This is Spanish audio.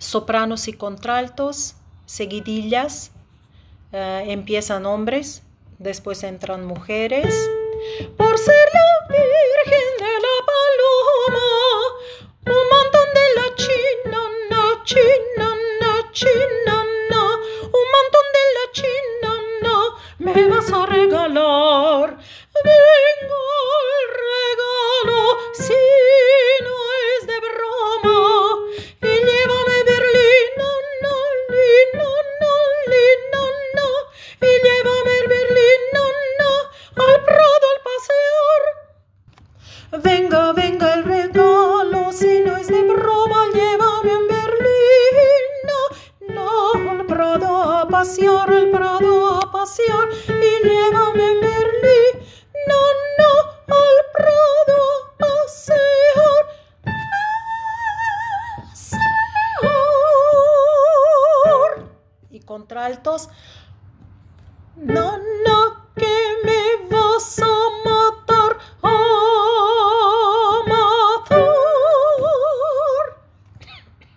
sopranos y contraltos, seguidillas, empiezan hombres, después entran mujeres. Por ser la Virgen de la Paloma, un montón de la chinana, chinana, chinana, un montón de la chinana me vas a regalar. Vengo el regalo, si no es de broma, y llévame Berlín, no, no, no, no, no, no, y llévame Berlín, no, no, al Prado al pasear. Venga, venga el regalo, si no es de broma, llévame en Berlín, no, no, al Prado a pasear, al Prado a pasear, y llévame en Berlín, no, no, al Prado a pasear, pasear. Y contraltos, no, no, que me